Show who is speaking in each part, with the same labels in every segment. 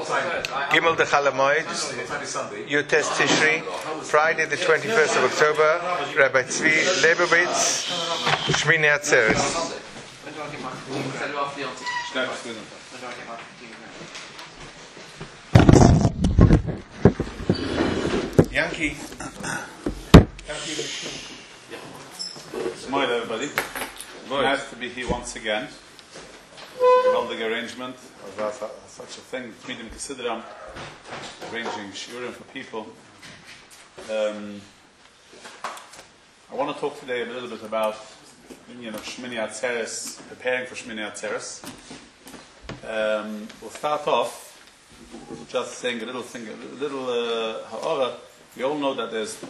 Speaker 1: Gimel de Chalamoid, Yutes Tishri, Friday the 21st of October, Rabbi Tzvi Leibowitz, Shmini Atzeres. Yankee.
Speaker 2: Smile, everybody. Nice to be here once again. Building arrangement of such a thing. Meeting Kesideram, arranging shiurim for people. I want to talk today a little bit about the union of Shmini Atzeres, preparing for Shmini Atzeres. We'll start off just saying a little ha'ara. We all know that there's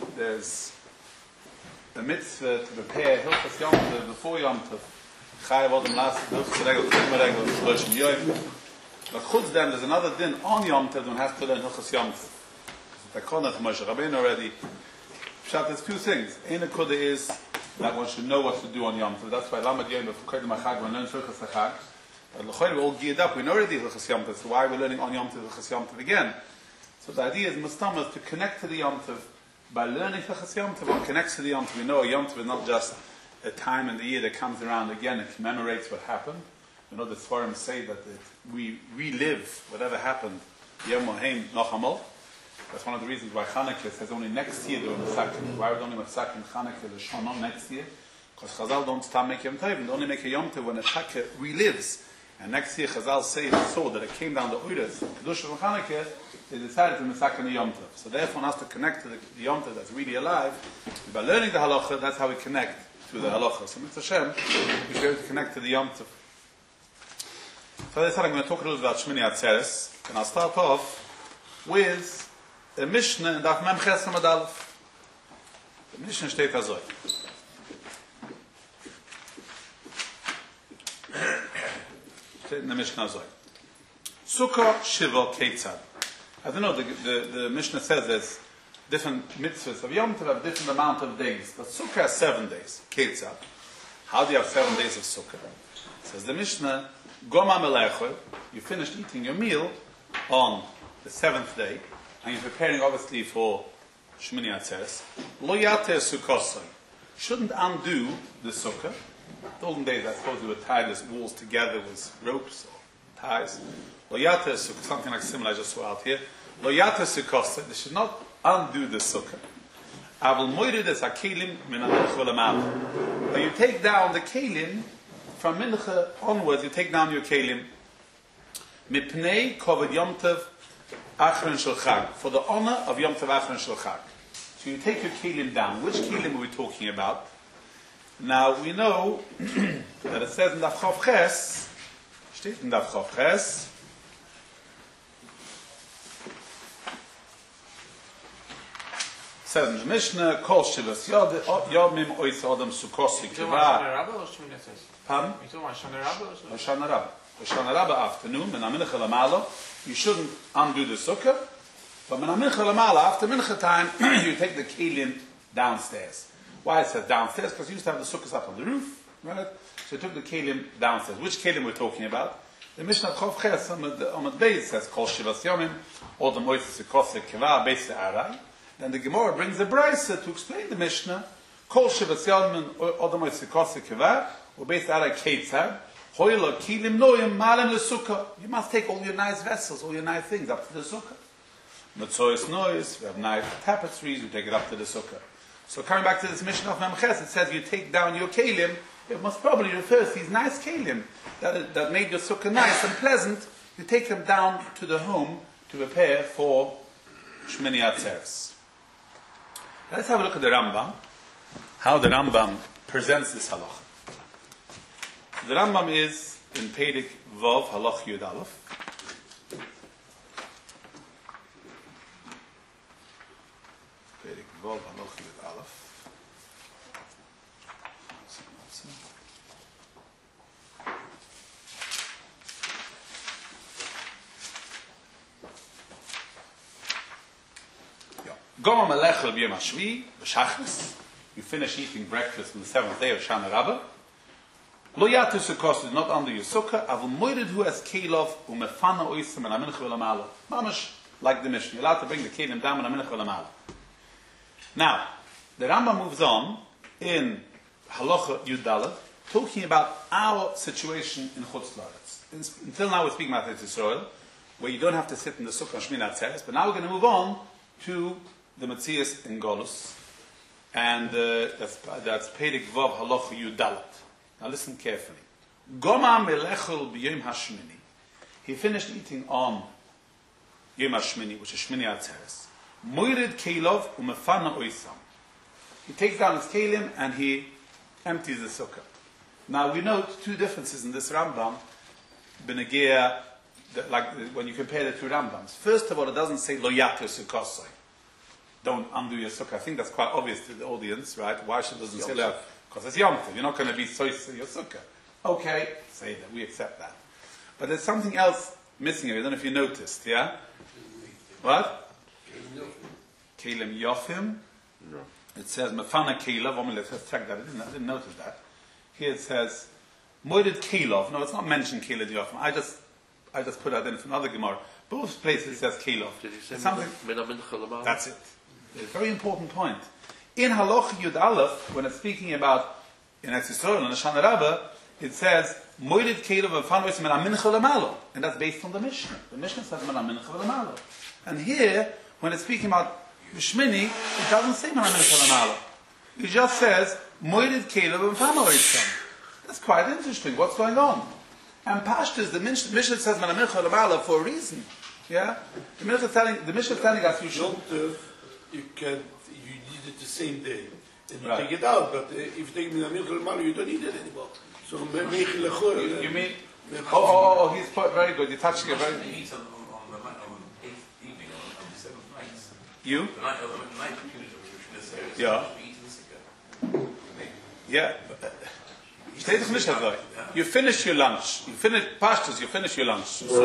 Speaker 2: a mitzvah to prepare Hilchas Yom Tov before Yom Tov. Chayav Odom Las, Hilchas Regel, Chidma Regel, Shloshim Yoim. But chutz then, there's another din on Yom Tov, one has to learn Hilchas Yom Tov. Takonach Moshe Rabbeinu already. Pshat, there's two things. Ein Akudah is that one should know what to do on Yom Tov. That's why Lamed Yom Tov, Kodim HaChag, one learns Hilchas HaChag. But L'choyer, we're all geared up. We know already Hilchas Yom Tov, so why are we learning on Yom Tov Hilchas Yom Tov again? So the idea is Mustamah to connect to the Yom Tov. By learning Hilchas Yom Tov, one connects to the Yom Tov. We know a Yom Tov is not just a time in the year that comes around again and commemorates what happened. We know the Sforim say that we relive whatever happened. Yom Moheim Nochamal. That's one of the reasons why Chanukah says only next year doing Masakin. Why would only Masakin Chanukah the Shana next year? Because Chazal don't start make Yom Tov. They only make a Yom Tov when a Chaka relives. And next year Chazal say they saw that it came down the Uras, Kedusha of Chanukah. They decided to Masakin the Yom Tov. So therefore one has to connect to the Yom Tov that's really alive. And by learning the Halacha, that's how we connect to the Halacha. So Mitzvah Hashem, we should be able to connect to the Yom Tov. So as I said, I'm going to talk a little about Shmini Atzeres. And I'll start off with a Mishnah in Daf Mem Ches Amud Aleph. The Mishnah steht also. Steht in the Mishnah also. Sukkah Shiva Keitzad. I don't know, the Mishnah says there's different mitzvahs of Yom Tov have different amount of days. But Sukkah has 7 days. Keitzad. How do you have 7 days of Sukkah? Says the Mishnah, Goma Melecho, you finished eating your meal on the 7th day, and you're preparing obviously for Shmini Atzeres. Lo Yater Sukkosai. Shouldn't undo the Sukkah. The olden days, I suppose, they would tie these walls together with ropes or ties. Lo Yater Sukkah, something like similar I just saw out here. Lo Yater Sukkosai. They should not undo the Sukkah. Avol Moirid es HaKelim min HaMincha L'Mav. But you take down the Kelim from Mincha onwards, you take down your Kelim. Mipnei Kovod Yom Tov Achron Shel Chag. For the honor of Yom Tov Achron Shel Chag. So you take your Kelim down. Which Kelim are we talking about? Now we know that it says in Daf Chav Ches, steht in Daf Chav Ches, says in the Mishnah, Kol Shivas Yomim Ois Adam Sukosi Kiva. Pardon? Hoshana Rabbah. Hoshana Rabbah afternoon, Min HaMincha L'Mala, you shouldn't undo the Sukkah, but Min HaMincha L'Mala, after Mincha time, you take the Kelim downstairs. Why it says downstairs? Because you used to have the Sukkahs up on the roof, right? So you took the Kelim downstairs. Which Kelim we're talking about? The Mishnah Chav Ches, Amud Beis says, Kol Shivas Yomim, Odom Ois Sukosi Kiva, Beis Arai. Then the Gemara brings a brisa to explain the Mishnah. Kol Shivas Yomim, Odom Ois Sukosi Kiva, or Beis Arai Keitzad, Hoyla Kelim Noyim Malem LeSukkah. You must take all your nice vessels, all your nice things up to the Sukkah. Notzois Nois, we have nice tapestries, we take it up to the Sukkah. So coming back to this Mishnah of Memches, it says you take down your Kelim. It must probably refer to these nice Kelim that made your Sukkah nice and pleasant. You take them down to the home to prepare for Shmini Atzeres. Let's have a look at the Rambam, how the Rambam presents this halacha. The Rambam is in Perek Vav, Halach Yud Aleph. Perek Vav, Halach Yud Aleph. Gom Melechel B'Yom HaShvi, B'Shachris. You finish eating breakfast on the 7th day of Shana Rabbah. Lo yatu sukkos is not under your sukkah. Avul moirid who has kelov umefana oisem and aminch v'lamalo. Mamash like the Mishnah. You're allowed to bring the kelim down and aminch v'lamalo. Now, the Rambam moves on in Halacha Yud Daled, talking about our situation in Chutz La'aretz. Until now we're speaking about Eretz Yisrael, where you don't have to sit in the Sukkah on Shmini Atzeres, but now we're going to move on to the Metzias in Golus, and that's Perek Vav Halacha Yud Daled. Now listen carefully. Goma melechel b'yom hashmini. He finished eating on Yom Hashmini, which is Shmini Atzeres. Moirid kelov umefana oisam. He takes down his kelim and he empties the sukkah. Now we note two differences in this Rambam, Benegea, like when you compare the two Rambams. First of all, it doesn't say lo yatu sukkosai. Don't undo your sukkah. I think that's quite obvious to the audience, right? Why should it doesn't say lo? Because it's Yom Tov. You're not going to be sois your sukkah. Okay, say that. We accept that. But there's something else missing here. I don't know if you noticed, yeah? What? Kelim Yofim.
Speaker 3: No.
Speaker 2: It says Mefana Kelov. Let's check that. I didn't notice that. Here it says Moeded Kelov. No, it's not mentioned Kelov Yofim. I just put that in from another Gemara. Both places it says Kelov.
Speaker 3: Did you say
Speaker 2: something? That's it. A very important point. In Halacha Yud Aleph, when it's speaking about in Eretz Yisrael and Shana Rabbah, it says Moeded Kelov Mefana Oisem and Amincha Lamalo, and that's based on the Mishnah. The Mishnah says Amincha Lamalo, and here when it's speaking about Shmini, it doesn't say Amincha Lamalo. It just says Moeded Kelov Mefana Oisem. That's quite interesting. What's going on? And Pashtus, the Mishnah says Amincha Lamalo for a reason. Yeah, the Mishnah is telling us you should.
Speaker 4: You need it the same day. And you
Speaker 2: Right.
Speaker 4: take it out, but if you take it in you don't need it anymore. So
Speaker 2: You mean? Oh, he's put very good. You're touching it very.
Speaker 5: He eats on the 8th evening on the 7th night.
Speaker 2: You?
Speaker 5: The night of the night of the
Speaker 2: Yeah.
Speaker 5: we eat in the Sukkah.
Speaker 2: Yeah. Steht doch nicht so. You finish your lunch. You finish pastures. You finish your lunch. So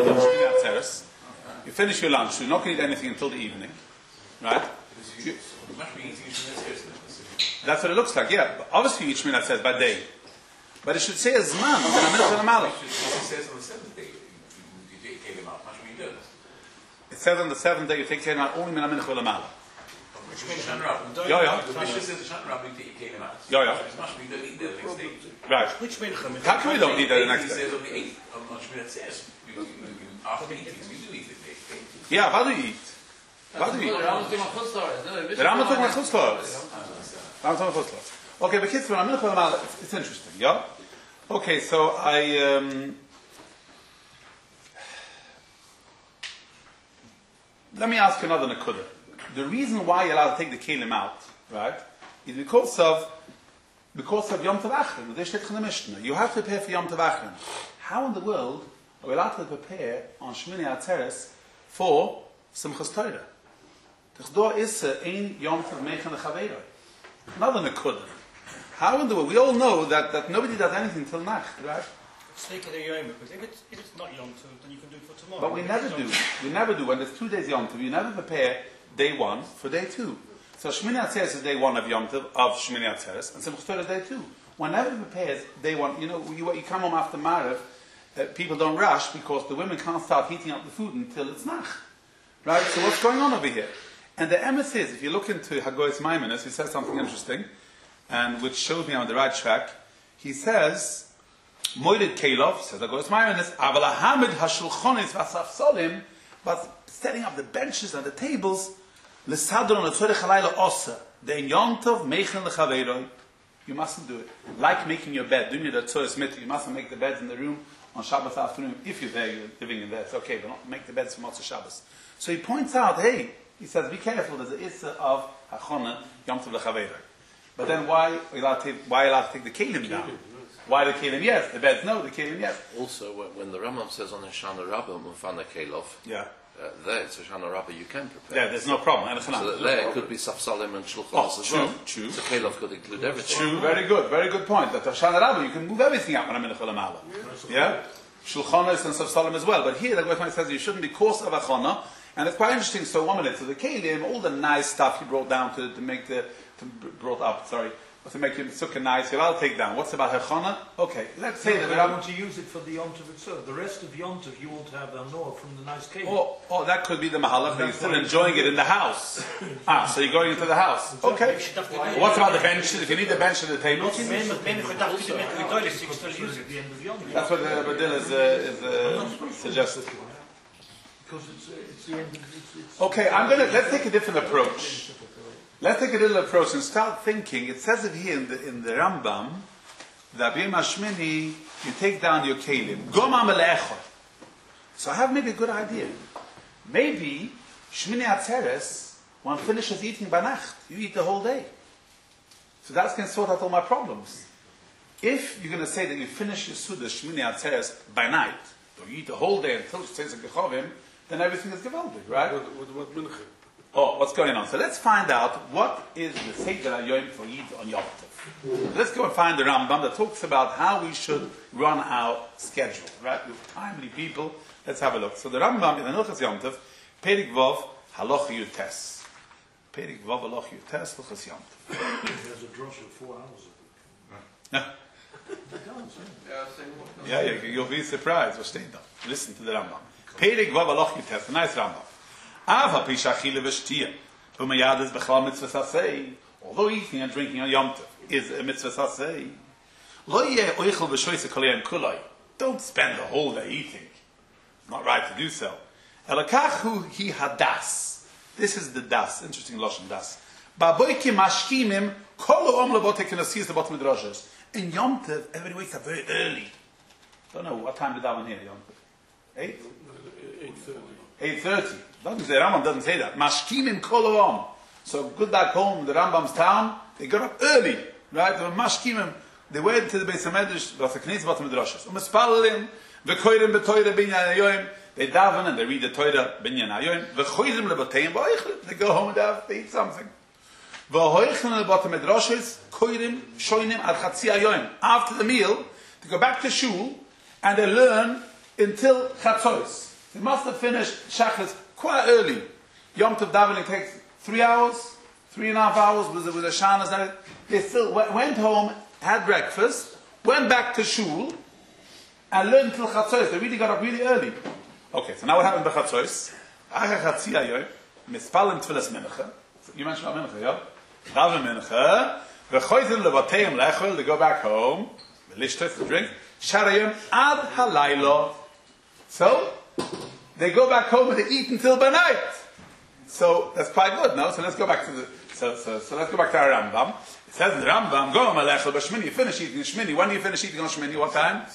Speaker 2: you finish your lunch. You're not going to eat anything until the evening, right?
Speaker 5: You must be eating Shmini
Speaker 2: That's what it looks like. Yeah. But obviously, each minute says by day, but it should say as man. In a minute and a mile.
Speaker 5: It says on the 7th day you take him out. Must be done.
Speaker 2: It says on the 7th day you take care of only in a minute and a mile.
Speaker 5: Which means Shana Rabbah.
Speaker 2: Yeah.
Speaker 5: The Mishnah says the Shana Rabbah you take him out.
Speaker 2: Yeah.
Speaker 5: It must be done the next day.
Speaker 2: Right.
Speaker 6: Which mincha?
Speaker 2: How come we don't eat that the next
Speaker 5: He
Speaker 2: day?
Speaker 5: says on the 8th on Shmini says after eating you do eat it the 8th.
Speaker 2: Yeah. What do you eat? What do you eat? The Rambam talking about chutzlares. Okay, but kids, when I'm it's interesting, yeah? Okay, so let me ask you another nakuda. The reason why you're allowed to take the kelim out, right, is because of Yom Tov Achron. There's in the Mishnah. You have to prepare for Yom Tov Achron. How in the world are we allowed to prepare on Shmini Atzeres for Simchas Torah? T'chdor is ein Yom Tov Meichen Lechaveiroi. Another nakuda. How in the world? We all know that nobody does anything till Nacht, right?
Speaker 6: Take it a yom, because if it's not Yom Tov, then you can do it for tomorrow.
Speaker 2: But we never do. We never do. When there's 2 days Yom Tov, you never prepare day 1 for day 2. So Shmini Atzeres is day 1 of Yom Tov, of Shmini Atzeres, and Simchas Torah is day 2. Whenever you prepare day 1, you come home after Maariv, people don't rush because the women can't start heating up the food until it's Nacht. Right? So what's going on over here? And the emes is, if you look into Hagoyes Maimonides, he says something interesting, and which shows me I'm on the right track. He says, Moeded Kelov, says Hagoyes Maimonides, Aval Hamid Hashulchonis Vasafsolim, but setting up the benches and the tables, L'sadron L'tzorech Halayla Osa, Dein Yom Tov Meichen Lechaveiroi. You mustn't do it. Like making your bed, doing the Tzoros Mitzvah, you mustn't make the beds in the room on Shabbos afternoon. If you're there, you're living in there, it's okay, but not make the beds for Motzei Shabbos. So he points out, hey, he says, be careful, there's an issa of Hachona, Yom Tov Lechaveiroi. But then why are you allowed to take the kelim down? Why the kelim? Yes. The beds? No. The kelim? Yes.
Speaker 3: Also, when the Rambam says on Shana Rabbah, Mufana Kelov,
Speaker 2: Yeah.
Speaker 3: there it's a Shana Rabbah you can prepare.
Speaker 2: Yeah, there's no problem.
Speaker 3: So there it could be Safsalim and Shulchanos as well.
Speaker 2: True.
Speaker 3: So Kelov could include everything.
Speaker 2: True. Very good point. That Hoshana Rabbah, you can move everything up when I'm in the Cholamala. Yeah? Shulchanos and Safsalim as well. But here, the Gemara says you shouldn't be coarse of Achona. And it's quite interesting. So 1 minute. So the kelim, all the nice stuff he brought down to brought up to make your sukkah nice, I'll take down. What's about Hechana? Okay, let's say that
Speaker 4: I want to use it for the Yom Tov itself. The rest of Yom Tov you won't have the Noah from the nice cake.
Speaker 2: Oh, that could be the Mahalach, but you're still enjoying it in the house. So you're going into the house. Okay. What's about the benches? If you need the bench at the table? That's what the Badil is suggesting.
Speaker 4: Because it's the end of
Speaker 2: Okay, let's take a different approach. Let's take a little approach and start thinking. It says it here in the Rambam, that B'yom Hashmini, you take down your kelim. Goma melecha. So I have maybe a good idea. Maybe Shmini Atzeres, one finishes eating by Nacht. You eat the whole day. So that's going to sort out all my problems. If you're going to say that you finish your Suda Shmini Atzeres by night, or you eat the whole day until it says a Gechovim, then everything is gewaldig, right?
Speaker 4: What mincha?
Speaker 2: Oh, what's going on? So let's find out what is the Seder HaYom for Yid on Yom Tov. Let's go and find the Rambam that talks about how we should run our schedule, right? With timely people. Let's have a look. So the Rambam in the Hilchos Yom Tov, Perik Vov Haloch Yutes. Perik Vov Haloch Yutes, Hilchos Yom Tov.
Speaker 4: There's a drush of 4 hours.
Speaker 2: Yeah, you'll be surprised. Listen to the Rambam. Perik Vov Haloch Yutes, a nice Rambam. Although eating and drinking on Yom Tov is a mitzvah saseh, don't spend the whole day eating. Not right to do so. This is the das. Interesting lashon das. In Yom Tov, everybody wakes up very early. Don't know what time did that one here, Yom Tov? 8? 8:30. The Rambam doesn't say that. Mashkimim kol. So good back home, the Rambam's town, they got up early, right? The mashkimim, they went to the Beis HaMedrash, was the Knesset B'at HaMedrashos. U'mespalalim, v'koyrim b'toyre binyan hayoyim. They daven and they read the Torah binyan hayoyim. V'choyrim le'bateim v'oichlim. They go home and they eat something. V'hoichlim le'bat HaMedrashos, koyrim shoynim ad chatzi hayoyim. After the meal, they go back to shul and they learn until chatzos. They must have finished Shachris quite early. Yom Tov davening takes 3 hours, 3.5 hours with the shanas and everything. They still went home, had breakfast, went back to shul, and learned till Chatzos. They really got up really early. Okay, so now what happened by Chatzos? Acha Chatzi Hayoyim, mispalim tfilas mincha. You mentioned about mincha, yeah? Daven mincha, v'choyzim levateim lechol, they go back home, v'lishtes, to drink, sharayim ad halaylo. So, they go back home and they eat until by night. So that's quite good, no? So let's go back to the let's go back to our Rambam. It says in the Rambam, go malechel b'shmini. You finish eating shmini. When do you finish eating on shmini? What time?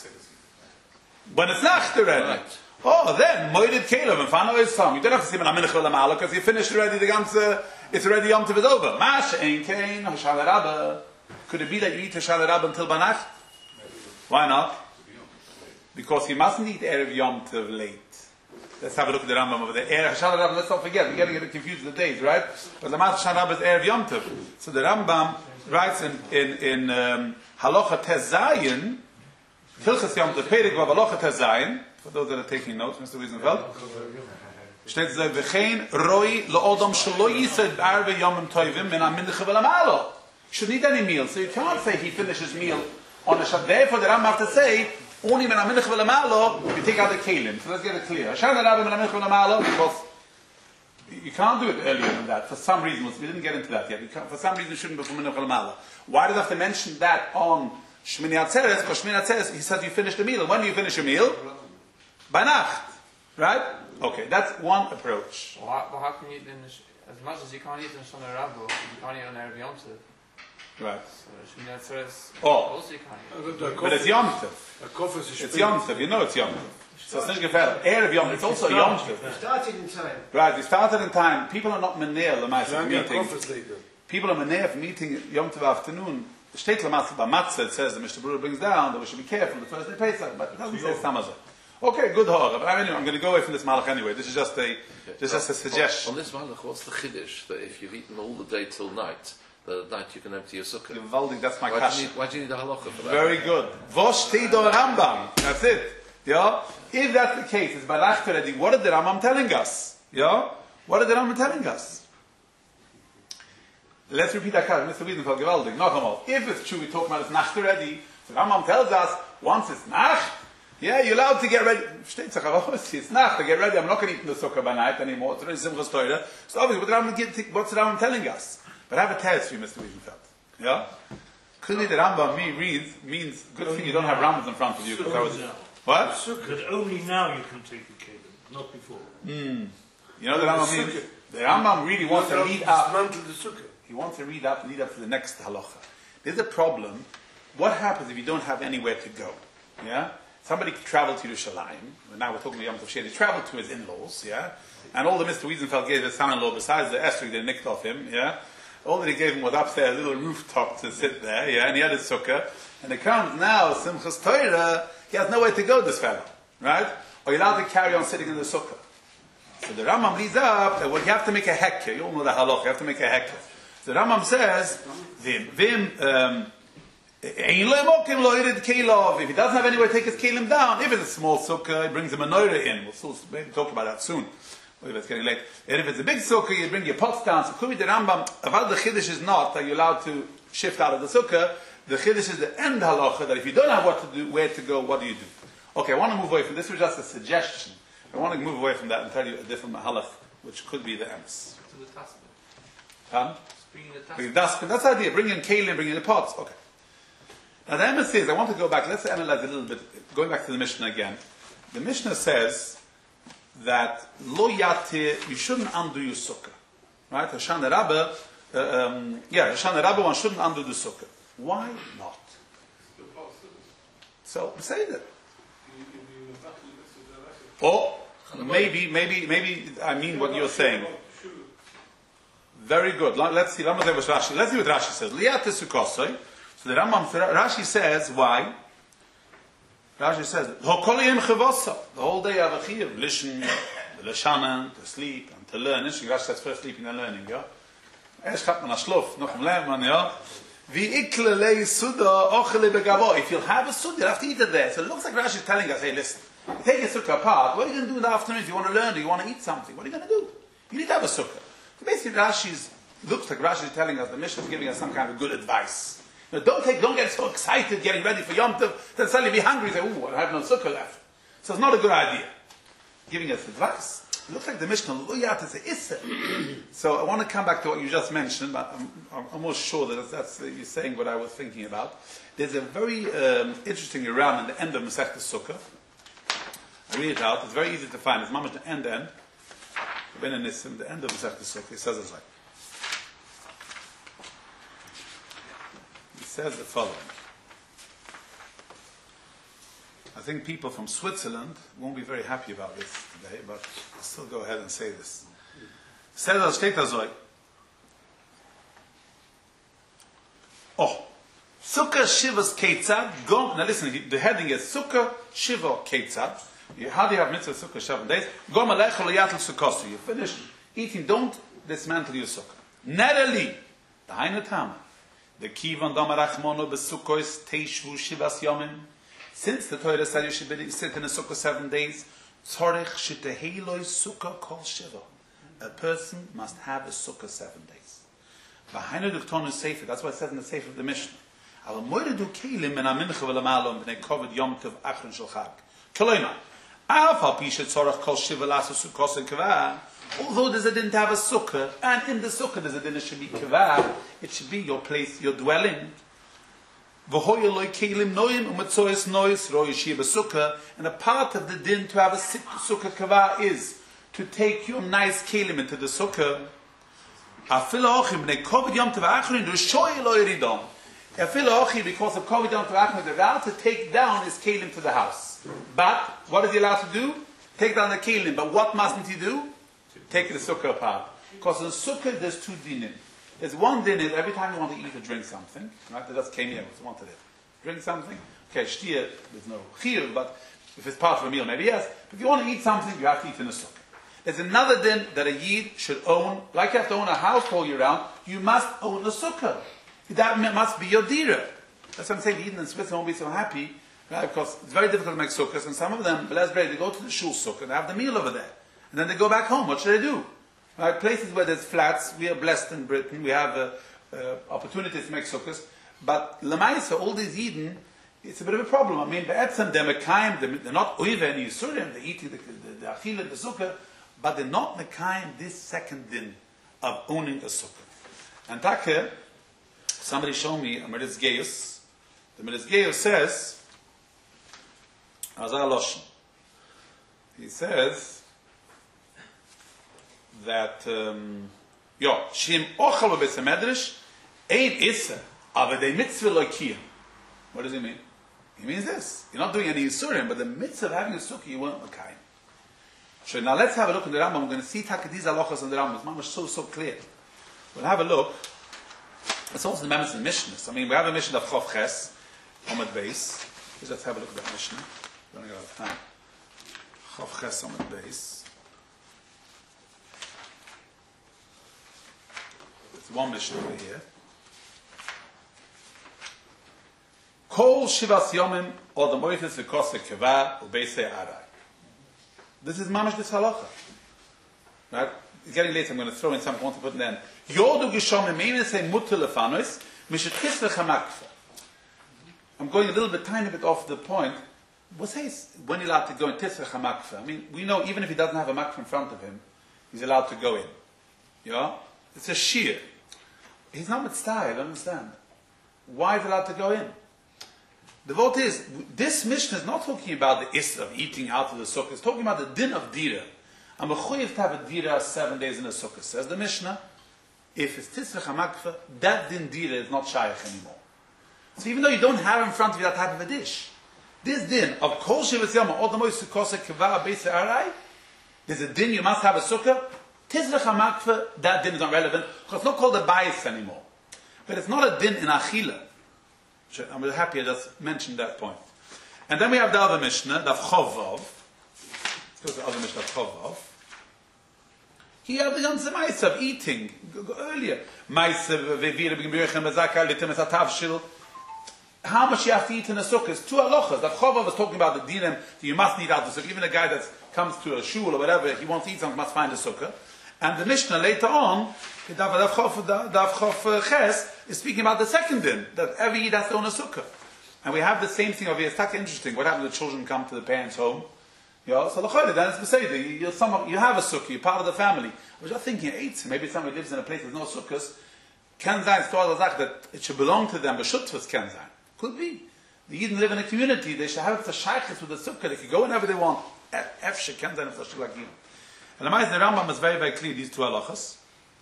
Speaker 2: When it's nacht already. Right. Oh, then moedid kelev and fano is some. You don't have to see when aminchel lamala because you finished already. The ganze it's already Yom Tov is over. Mash ein kein hashal rabba. Could it be that you eat hashal rabba until by nacht? Why not? Because you mustn't eat erev Yom Tov late. Let's have a look at the Rambam over there. Erev Hashal Rabbah, let's not forget, we're getting confused with the days, right? But the Matas Hashal Rabbah is Erev Yom Tov. So the Rambam writes in Halacha Tez Zayin, Hilchas Yom Tov, Perek Vav Halacha Tez Zayin, for those that are taking notes, Mr. Wiesenfeld, steht so, V'chein roi lo'odom shelo yised b'arve yomim toivim min ha-mincha v'lamalo. You shouldn't eat any meal. So you can't say he finishes meal on a Shabbat. Therefore the Rambam have to say, only when I'm you take out the kelim. So let's get it clear. Because you can't do it earlier than that. For some reason, we didn't get into that yet. For some reason, it shouldn't be from Mincha. Why does it have to mention that on Shmini Atzeres? Because Shmini Atzeres, he said you finish the meal. When do you finish a meal? By Nacht. Right? Okay, that's one approach.
Speaker 7: Well, how can you eat as much as you can't eat in Shana Rabbo, you can't eat on Erev Yom Tov.
Speaker 2: Right.
Speaker 7: So Shmini Atzeres,
Speaker 2: oh.
Speaker 7: Also you can't eat.
Speaker 2: But it's Yom Tov. It's Yom Tov. You know it's Yom Tov. So it's not gefährlich. Erev Yom Tov. It's also Yom Tov.
Speaker 8: We started in time.
Speaker 2: Right, we started in time. People are not menel the meeting. People are menel for meeting Yom Tov afternoon. The Shteit Lamatzah by Matzah, it says that Mr. Brewer brings down that we should be careful the first day Pesach, but it doesn't say Samazah. Okay, good horror. But anyway, I'm going to go away from this malach anyway. This is just a suggestion.
Speaker 3: On this malach, what's the chiddush that if you've eaten all the day till night, that at night you can empty your sukkah?
Speaker 2: Gewaldig, that's my kasha.
Speaker 3: Why do you need a halacha for that?
Speaker 2: Very good. Vos tido Rambam. That's it. Yeah? If that's the case, it's barach already. What did the Rambam telling us? Yeah? What did the Rambam telling us? Let's repeat that card. Mr. Wiedenfeld, gewaldig. Noch einmal. If it's true, we talk about it's Nacht already. So Rambam tells us, once it's Nacht, yeah, you're allowed to get ready. Versteht sich, aber it's Nacht, to get ready. I'm not going to eat the sukkah by night anymore. It's already Simchas Torah. So obviously, what's the Rambam telling us? But I have a test for you, Mr. Wiedenfeld. Yeah? Clearly the Rambam means good thing you don't have Rambams in front of you. What?
Speaker 4: But only now you can take the kelim, not before.
Speaker 2: You know the Rambam means? The Rambam really wants to lead up.
Speaker 4: The
Speaker 2: He wants to lead up to the next halacha. There's a problem. What happens if you don't have anywhere to go? Yeah? Somebody traveled to Yerushalayim. Now we're talking about Yom Tov Sheni. He traveled to his in-laws, yeah? And all that Mr. Wiesenfeld gave his son-in-law, besides the esrog they nicked off him, yeah? All that he gave him was upstairs, a little rooftop to sit there, yeah? And he had his sukkah. And it comes now, Simchas Torah, he has nowhere to go, this fellow, right? Or you're allowed to carry on sitting in the sukkah. So the Rambam leads up that you have to make a heker. You all know the halach, you have to make a heker. The Rambam says, if he doesn't have anywhere to take his kelim down, if it's a small sukkah, he brings a menorah in. We'll still maybe talk about that soon. If it's getting late. And if it's a big sukkah, you bring your pots down. So could be the Rambam, about the chiddush is not that you're allowed to shift out of the sukkah. The chiddush is the end halacha, that if you don't have what to do, where to go, what do you do? Okay, I want to move away from this. Was just a suggestion. I want to move away from that and tell you a different halach, which could be the emes.
Speaker 7: To the tasbih.
Speaker 2: Huh?
Speaker 7: Bringing the
Speaker 2: Bring
Speaker 7: tasbih.
Speaker 2: the dustbin. That's the idea. Bring in kelim, bring in the pots. Okay. Now the emes says, I want to go back. Let's analyze a little bit. Going back to the Mishnah again. The Mishnah says that lo yatir, you shouldn't undo your sukkah, right? Hoshana Rabbah, Hoshana Rabbah, one shouldn't undo the sukkah. Why not? So say that. Or maybe I mean what you're saying. Very good. Let's see. Let's see what Rashi says. Liyatir sukosoi. So the Rashi says why? Rashi says the whole day I have a chiyuv, listen, to leshana, to sleep and to learn. Rashi says first sleeping and learning. Yeah. Erst gaat man ashlof, noch lernt man. Yeah. If you'll have a suda, you have to eat it there. So it looks like Rashi is telling us, hey, listen, you take your sukkah apart, what are you going to do in the afternoon if you want to learn or you want to eat something? What are you going to do? You need to have a sukkah. So basically looks like Rashi is telling us, the Mishnah is giving us some kind of good advice. Now, don't get so excited getting ready for Yom Tov, then suddenly be hungry and say, ooh, I have no sukkah left. So it's not a good idea. Giving us advice. It looks like the Mishnah, Luyat is a Issa. So I want to come back to what you just mentioned, but I'm almost sure that that's you're saying what I was thinking about. There's a very interesting Iram in the end of Masechta Sukkah. I read it out. It's very easy to find. It's mamash the end. The end of Masechta Sukkah. It says it's like. It says the following. I think people from Switzerland won't be very happy about this today, but I'll still go ahead and say this. Steht da so. Oh, Sukkah Shivas Ketzad. Now listen, the heading is Sukkah Shiva Ketzad. How do you have mitzvah Sukkah 7 days? Go Malech Lo Yatel Sukkosu. You finish eating, don't dismantle your Sukkah. Nereli, the Hainu Tama. The Kivan Domarachmono Besukkois Teishvu Shivas Yomim. Since the Torah said you should sit in a sukkah 7 days, tzorech shiteheloi sukkah kol shiva. A person must have a sukkah 7 days. V'hainu duktonu sefer. That's what it says in the sefer of the Mishnah. Al moire du kelim min amincha v'lamalom b'nei kovid yom tov achron shel chag. Koloima. Af al pishet tzorech kol shiva lasa sukkos and kavah. Although there's a din to have a sukkah, and in the sukkah there's a din it should be kavah, it should be your place, your dwelling. And a part of the din to have a sukkah kavah is to take your nice kelim into the sukkah. Because of Kovid Yom Tov, they're allowed to take down his kelim to the house. But what is he allowed to do? Take down the kelim. But what mustn't he do? Take the sukkah apart. Because in the sukkah there's two dinim. There's one din is every time you want to eat or drink something, right? That just came here, so wanted it. Drink something. Okay, shtir, there's no chiyuv, but if it's part of a meal, maybe yes. But if you want to eat something, you have to eat in a sukkah. There's another din that a yid should own, like you have to own a house all year round, you must own a sukkah. That must be your dira. That's what I'm saying, the yid in Switzerland won't be so happy, right? Because it's very difficult to make sukkahs, and some of them, blessed bread, they go to the shul sukkah, and they have the meal over there. And then they go back home. What should they do? Right, places where there's flats, we are blessed in Britain. We have opportunities to make sukkahs. But Lamaisa, all these Yidden, it's a bit of a problem. I mean, Be'etzem, they're Mekayim, they're not Oive and Yisurim, they're eating the Achil and the Sukkah, but they're not Mekayim this second din of owning a Sukkah. And Take, somebody showed me a Meretz Geus. The Meretz Geus says, Azar Loshen, he says that, Shim Ochel Be'Beit Medrash, Ein Issa, aber de Mitzvah Loikiyah. What does he mean? He means this. You're not doing any Yisurim, but the mitzvah of having a sukkah, you weren't Makayim. So now let's have a look in the Rambam. We're going to see these halachas in the Rambam. It's mamash so clear. We'll have a look. It's also the members of the Mishnahs. I mean, we have a Mishnah of Chof Ches, Omid Beis. Let's have a look at that Mishnah. We're running out of time. Chof Ches, Omid Beis. There's one Mishnah over here. Kol Shivas Yomim or the Moises Vikose Keva Ubeise Arai. This is mamash this halacha. Right? It's getting late, I'm going to throw in something I want to put in there. Yodu Gishomim, maybe say Mutter Lefanos, Mishetis Lechamakfa. I'm going a little bit, tiny bit off the point. What says when you're allowed to go in Tisra Chamakfa? I mean, we know even if he doesn't have a makfa in front of him, he's allowed to go in. You know? It's a shear. He's not mitzvah, I don't understand. Why is he allowed to go in? The vote is, this Mishnah is not talking about the Isra of eating out of the sukkah. It's talking about the din of dira. I'm a chuyev to have a dira 7 days in a sukkah. Says the Mishnah, if it's tisra chamakfa, that din dira is not shaykh anymore. So even though you don't have in front of you that type of a dish, this din of kol shivas yama or the moise kosa kava beisa arai, there's a din you must have a sukkah. Tisra chamakfa, that din is not relevant because it's not called a bias anymore. But it's not a din in achila. I'm really happy I just mentioned that point. And then we have the other Mishnah, the Chovov. Here's the other Mishnah, Chovov. He had the Ganze Maise of eating. Go earlier. Maise, Vevira, B'Gimberichem, Bezaka, Litimis, Atavshil. How much you have to eat in a sukkah? It's 2 halachas. That Chovov is talking about the dinim that you must eat out the sukkah. Even a guy that comes to a shul or whatever, he wants to eat something, must find a sukkah. And the Mishnah later on, the Chof Ches, is speaking about the second din, that every Yid has to own a sukkah. And we have the same thing over here. It's quite interesting. What happens when the children come to the parents' home? You know, so then it's Beseda. You have a sukkah, you're part of the family. I was just thinking, maybe somebody lives in a place with no sukkahs. Ken sein, that it should belong to them, but Shutvas Ken sein. Could be. The Yidden live in a community, they should have the shaykhs with the sukkah, they can go whenever they want. Efshe Ken sein, if Lagim. And the Rambam is very clear, these 2 halachas.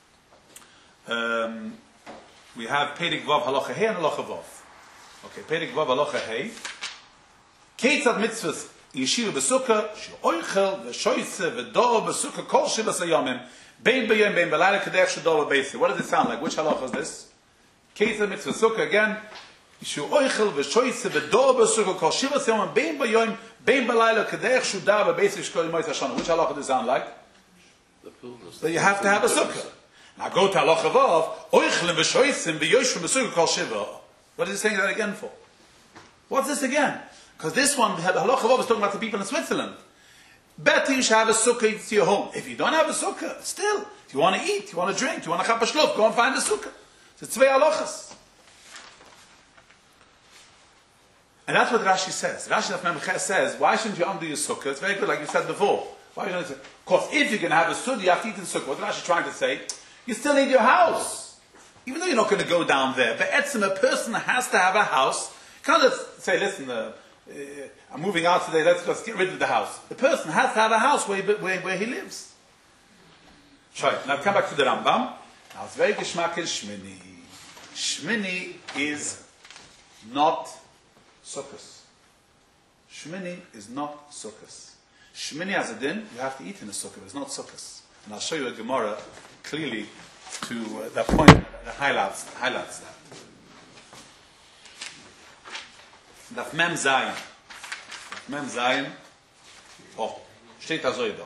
Speaker 2: We have Perek Vav halacha Hey and halacha Vav. Okay, Perek Vav halacha Hey. Keitzad mitzvahs yeshir b'sukkah she'oichel v'shoyse v'do b'sukkah kol shivas hayomim bein b'yom bein b'layla kadech she'do b'beisi. What does it sound like? Which halacha is this? Keitzad mitzvah sukkah again. She'oichel v'shoyse v'do b'sukkah kol shivas hayomim bein b'yom bein b'layla kadech she'do b'beisi sh'kol yimoyt Hashanah. Which halacha does it sound like? That you have to have a sukkah. Now go to halacha Vav. Oichlin v'shoysim v'yoshim v'sukkah kol shiva. What is he saying that again for? What's this again? Because this one, the halacha Vav is talking about the people in Switzerland. Better you should have a sukkah to your home. If you don't have a sukkah, still, if you want to eat, you want to drink, you want to chap a shlof, go and find a sukkah. So it's 2 halachas. And that's what Rashi says. Rashi says, why shouldn't you undo your sukkah? It's very good, like you said before. Why shouldn't you? Of course, if you're going to have a sukkah, you have to eat in the sukkah. What Rashi is trying to say? You still need your house. Even though you're not going to go down there. But etzim, a person has to have a house. You can't just say, listen, I'm moving out today, let's just get rid of the house. The person has to have a house where he lives. Now come back to the Rambam. Now it's very geschmack in Shmini. Shmini is not sukkahs. Shmini is not sukkahs. Shmini as a din, you have to eat in a sukkah, but it's not sukkahs. And I'll show you a Gemara clearly to that point that highlights that. Daf Mem Zayin. Daf Mem Zayin. Oh, steht da so da.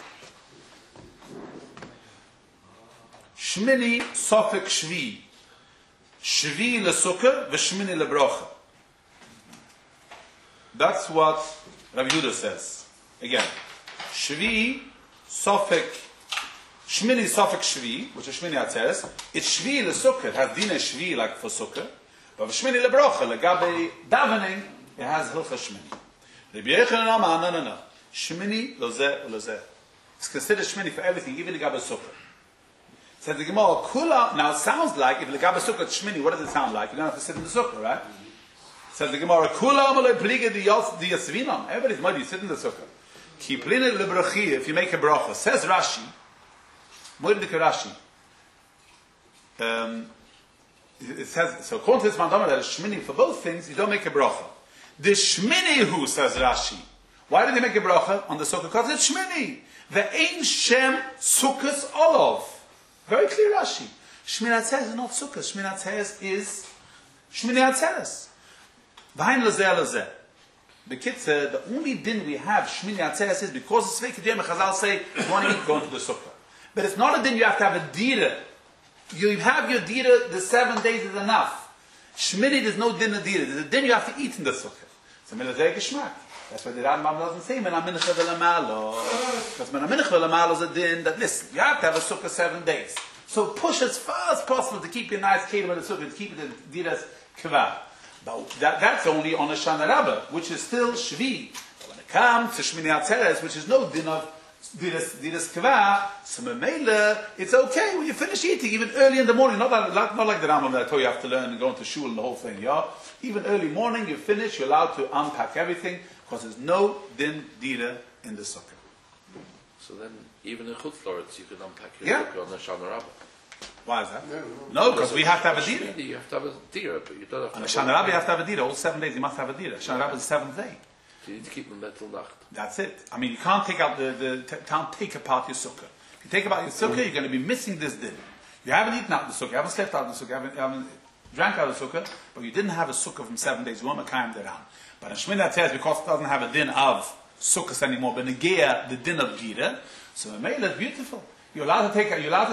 Speaker 2: Shmini Sofek Shvi. Shvi lesukkah v'shmini lebrocha. That's what Rabbi Yehuda says. Again, Shvi Sofek Shmini is Sofik Shvi, which is Shmini Atzeres. It's Shvi LeSukkah. It has Dina Shvi like for Sukkah. But Shmini LeBrocha, Legabe davening, it has Hilcha Shmini. Rabbi Yochanan Amar, no. Shmini Lozeh. It's considered Shmini for everything, even Legabe Sukkah. Says the Gemara, Kula, now it sounds like, if Legabe Sukkah is Shmini, what does it sound like? You don't have to sit in the Sukkah, right? Says the Gemara, Kula Amaloi Pliga di Yasvinam. Everybody's muddy, sit in the Sukkah. Ki Plina LeBrochi, if you make a bracha. Says Rashi, Moedik Rashi. It says, so according to this Mandama, that is Shmini for both things, you don't make a bracha. The Shmini who, says Rashi. Why did they make a bracha on the Sukkah? Because it's Shmini. The Ein Shem Sukkah's Olav. Very clear Rashi. Shmini Atzeres is not Sukkah. Shmini Atzeres is Shmini Atzeres. V'hain Lozeh Lozeh. The kid said, the only din we have Shmini Atzeres is because it's fake. Chazal say, you want to eat, go into the Sukkah. But it's not a din you have to have a dira. You have your dira, the 7 days is enough. Shmini, there's no din of dira. There's a din you have to eat in the Sukkah. So Milazeh Geshmak. That's why the Rambam doesn't say Mena Mincha V'Lamalo. Because Mena Mincha V'Lamalo is a din that, listen, you have to have a Sukkah 7 days. So push as far as possible to keep your nice kelim in the Sukkah, to keep it in Dira's Kavah. But that's only on a Shana Rabbah, which is still Shvi. But when it comes to Shmini Atzeres, which is no din of Dira's Kavah, so Memela, it's okay when you finish eating, even early in the morning, not like the Rambam that I told you have to learn and go into shul and the whole thing, yeah? Even early morning, you finish, you're allowed to unpack everything, because there's no din dira in the sukkah.
Speaker 3: So then, even in Chutz La'aretz, you can unpack your sukkah on the Shana Rabbah.
Speaker 2: Why is that? No, because we have to have a dira.
Speaker 3: You have to have a dira, but you don't have to
Speaker 2: On the
Speaker 3: have
Speaker 2: Shana Rabbah, you have to have a dira. All 7 days, you must have a dira. Shana Rabbah is the 7th day.
Speaker 3: So you need to keep them there till Nacht.
Speaker 2: That's it. I mean, you can't take out can't take apart your sukkah. If you take apart your sukkah, you're going to be missing this din. You haven't eaten out of the sukkah, you haven't slept out of the sukkah, you haven't drank out of the sukkah, but you didn't have a sukkah from 7 days. You won't makayim therean. But in Shmini Atzeres, because it doesn't have a din of sukkahs anymore, but negea the din of gira, so it's beautiful. You're allowed to take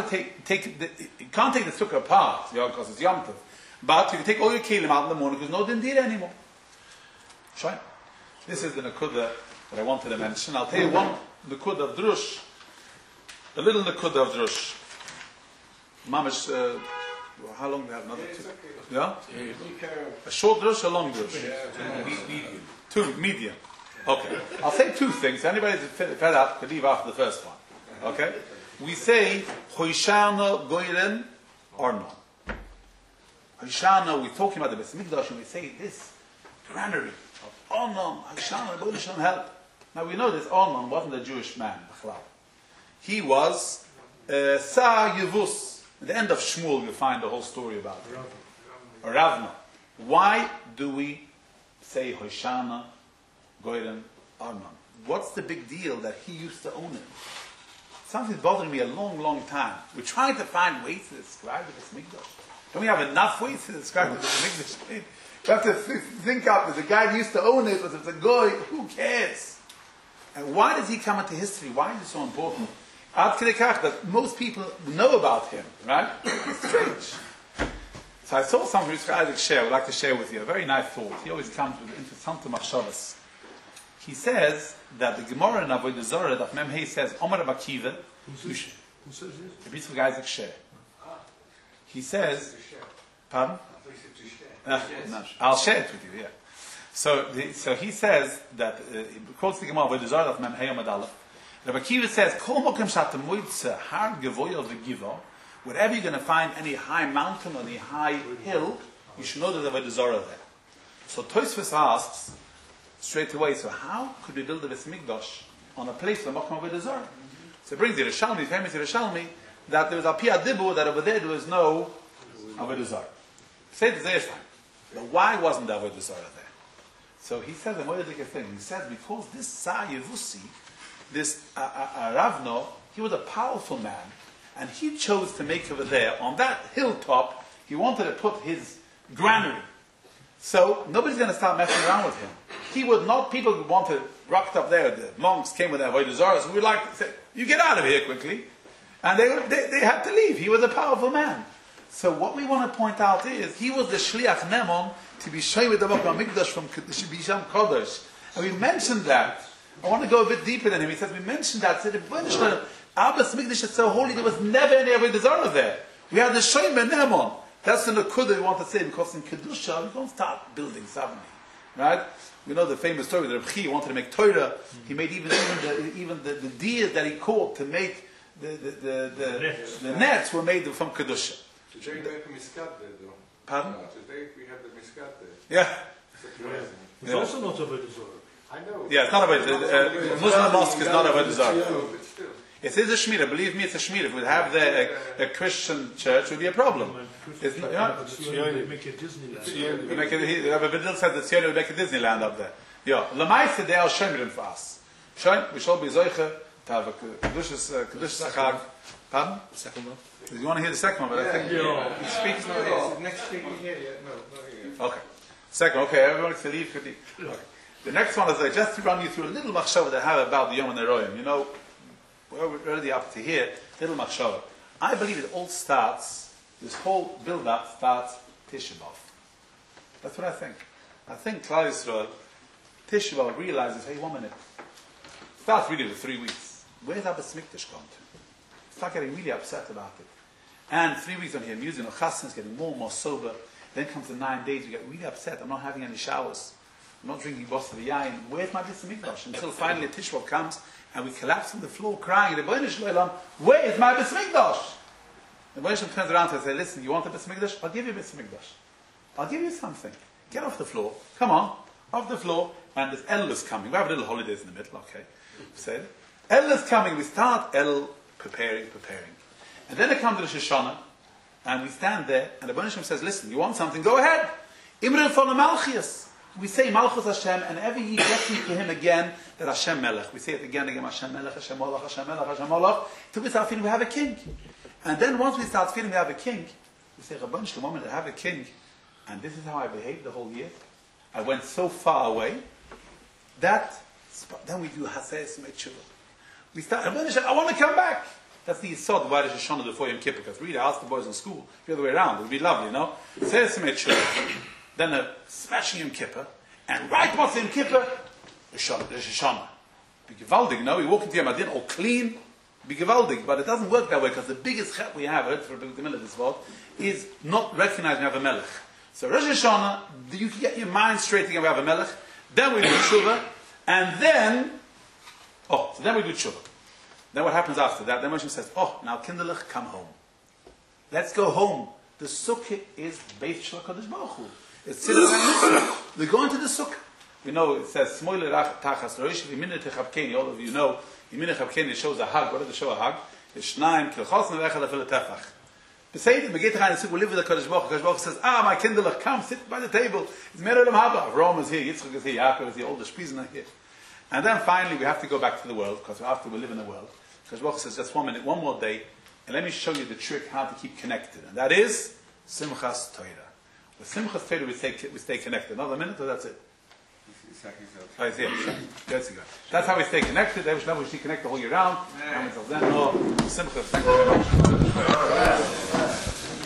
Speaker 2: you can't take the sukkah apart, because it's Yom Tov. But you can take all your kelim out in the morning, because no din dira anymore. Sure. This is the Nakuda that I wanted to mention. I'll tell you one Nakuda of Drush, a little Nakuda of Drush. Mamish, how long do we have? Another 2? Yeah? A short Drush, a long Drush?
Speaker 5: Medium.
Speaker 2: 2, medium. Okay. I'll say 2 things. Anybody that's fed up can leave after the first one. Okay? We say, Hoishana Goyren Orno. Hoishana, we're talking about the Beis Mikdash, and we say this granary. Ornon, Hoshana, Boishon help. Now we know this Ornon wasn't a Jewish man. He was Sa Yevus. At the end of Shmuel, you find the whole story about him. Ravna. Why do we say Hoshana, Goyren, Ornon? What's the big deal that he used to own it? Something's bothering me a long, long time. We're trying to find ways to describe the Beis Mikdash. Don't we have enough ways to describe the Beis Mikdash? You have to think out, there's a guy who used to own it, but it's a guy, who cares? And why does he come into history? Why is it so important? Ad Kedei Kach, that most people know about him, right? It's strange. So I saw something which I would like to share with you, a very nice thought. He always comes with interessante machshavas. He says that the Gemara in Avodah Zarah, that Mem Hey says, Omar Rabbi Akiva,
Speaker 4: Who says this?
Speaker 2: the Yitzchak Isaac Sheh. He says, pardon? No, I'll share it with you, yeah. So he says that, he quotes the Gemara, Avodah Zarah, that Mem Hey Amad Aleph. Rabbi Akiva says, Kol mokem shatem moitze har gevoya v'giva, wherever you're going to find any high mountain or any high hill, you should know there's Avodah Zarah there. So Tosfos asks, straight away, so how could we build a Beis Mikdash on a place where Mokum Avodah Zarah? So it brings the Yerushalmi, famous Yerushalmi, that there was a Pia Dibu, that over there was no Avodah Zarah. Say it the first time. But why wasn't there Avodah Zarah there? So he says a very big thing. He says because this Sa Yevusi, this Ravno, he was a powerful man, and he chose to make over there, on that hilltop, he wanted to put his granary. So nobody's going to start messing around with him. He would not, people who wanted rocked up there, the monks came with their Avodah Zarah, so we would like to say, you get out of here quickly. And they had to leave. He was a powerful man. So what we want to point out is, he was the Shliach Nemon to be Shei with the Mikdash from Bisham Kodesh. And we mentioned that I want to go a bit deeper than him. He says, we mentioned that. Said, Abbas Mikdash is so holy, there was never any Avodah Zarah there. We had the Shomer Nehemon. That's the Nakuda we want to say, because in Kedusha, we don't start building suddenly. Right? We know the famous story that Reb Chi wanted to make Torah. He made even the deer that he caught to make the nets were made from Kedusha.
Speaker 1: Today we have the Miskat there, though.
Speaker 2: Pardon?
Speaker 1: Today we have the Miskat there.
Speaker 2: Yeah.
Speaker 4: It's also not a Avodah Zarah.
Speaker 1: I know.
Speaker 2: Yeah, it's not about Muslim mosque is not about Zarah.
Speaker 1: But still.
Speaker 2: It is a shmira. Believe me, it's a shmira. If we'd have a Christian church, it would be a problem. It's not,
Speaker 4: They make a Disneyland.
Speaker 2: we make it. Rabbi Bedil said that Sion would make a Disneyland up there. Yeah, Lamaisa they are shemirim for us. Shoin, we shall be zoiche to have a kedushas achag. Pardon?
Speaker 3: Second one.
Speaker 2: You want to hear the second one? But I think
Speaker 1: He speaks not here. Next speaker here yet? No, not here.
Speaker 2: okay. Second, okay. Everyone can leave. Okay. The next one is just to run you through a little machshava that I have about the Yom HaNeroim. You know, we're already up to here. Little machshava. I believe it all starts. This whole build-up starts Tisha B'Av. That's what I think. I think Klal Yisrael, Tisha B'Av realizes, hey, 1 minute. Starts really with 3 weeks. Where's our Bas Mikdash gone to? Start getting really upset about it. And 3 weeks on here, music, chassan getting more and more sober. Then comes the 9 days, we get really upset. I'm not having any showers. I'm not drinking Bos of the Yain. Where's my Bas Mikdash? Until finally Tisha B'Av comes and we collapse on the floor crying, where is my Bas Mikdash? The Moshe turns around and says, listen, you want a Bas Mikdash? I'll give you a Bas Mikdash. I'll give you something. Get off the floor. Come on. Off the floor. And there's Elul coming. We have a little holidays in the middle, okay. Said, Elul coming. We start Elul preparing. And then it comes to the Shoshana, and we stand there, and the Moshe says, listen, you want something? Go ahead. Imran from the Malchias. We say Malchus Hashem, and every year getting to him again that Hashem Melech. We say it again, Hashem Melech, Hashem Molech, Hashem Melech, Hashem Molech, till we start feeling we have a king. And then once we start feeling we have a king, we say, Rabban, the moment I have a king, and this is how I behaved the whole year, I went so far away, then we do Haseh Smei Tshuva. We start, I want to come back. That's the Yisod, why Rosh Hashanah before Yom Kippur, because really ask the boys in school, the other way around, it would be lovely, you know? Haseh Smei Tshuva. Then a smashing Yom Kippur, and right after Yom Kippur, Rosh Hashanah. Be gewaldig, you know? You walk into Yom Adin all clean, be gewaldig, but it doesn't work that way, because the biggest chet we have, for the middle of this world, is not recognizing we have a melech. So Rosh Hashanah, you can get your mind straight again, we have a melech, then we do tshuva, and then we do tshuva. Then what happens after that? Then Moshe says, now kinderlich, come home. Let's go home. The sukkah is Beit Shel HaKadosh Baruch Hu. It's we're going to the sukkah. We know it says, Smoile Rach Tachas Roish V'Mineh Techavkeni. All of you know, V'Mineh Techavkeni shows a hug. What does it show a hug? It's Shnaim Kilchos Nevechel Afel Tefach. Beseder, we get rein, we live with the Kadosh Baruch Hu. Kadosh Baruch Hu says, my kinderlich, come, sit by the table. It's Mer Olam Haba. Avraham is here, Yitzchak is here, Yaakov is here, all the Shpizim are here. And then finally we have to go back to the world, because after we live in the world, Kadosh Baruch Hu says, just 1 minute, one more day, and let me show you the trick how to keep connected. And that is Simchas Torah. With Simchas Torah we stay connected. Another minute, or that's it? That's how we stay connected. We stay connected the whole year round. And until then, Simchas. Thank you very much.